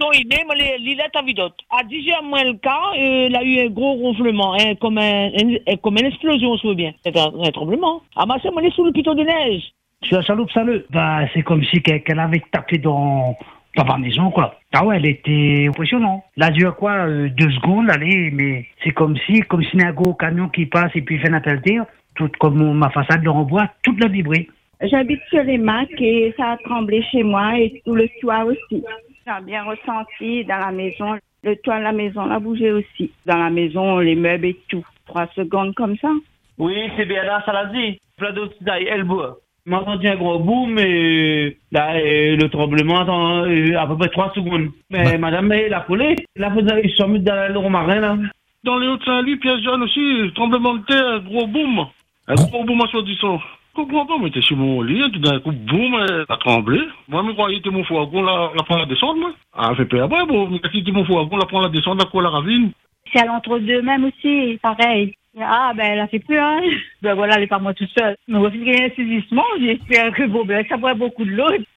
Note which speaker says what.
Speaker 1: maison, il est, il est à vidote. À 10 heures moins le quart, il a eu un gros ronflement, hein, comme une explosion, on se voit bien. C'est un tremblement. Ah, ma soeur, on est sous le piton de neige.
Speaker 2: Je suis la chaloupe, salut. Bah, c'est comme si qu'elle avait tapé dans ma maison, quoi. Ah ouais, elle était impressionnante. Là, dure quoi, 2 secondes, allez, mais c'est comme si un gros camion qui passe et puis fait un pelleter, tout comme ma façade de renvoi, toute la vibrée.
Speaker 3: J'habite sur les Macs et ça a tremblé chez moi et tout le toit aussi. J'ai bien ressenti dans la maison. Le toit de la maison a bougé aussi. Dans la maison, les meubles et tout. 3 secondes comme ça.
Speaker 4: Oui, c'est bien là, ça l'a dit. Plein d'autres elle boit. J'ai entendu un gros boom et là, le tremblement attend à peu près 3 secondes. Mais madame, la coulée. Là, vous avez mis dans le marin, là.
Speaker 5: Dans les Hauts-de-Saint-Louis, Piège-Jeanne aussi, tremblement de terre, gros boom. Un gros boom à soi-disant. Je comprends pas, mais t'es sur mon lit, tout d'un coup, boum, elle a tremblé. Moi, je croyais que mon fourgon, la prend la descendre, moi. Ah, fait peur, ouais, bon, mais si mon fourgon, la prend la descendre, la quoi, la ravine.
Speaker 6: C'est à l'entre-deux même aussi, pareil. Ah, ben, elle a fait peur, hein. Ben voilà, elle est pas moi toute seule. Mais au final, il y a un saisissement, j'espère que bon, ben, ça boit beaucoup de l'eau.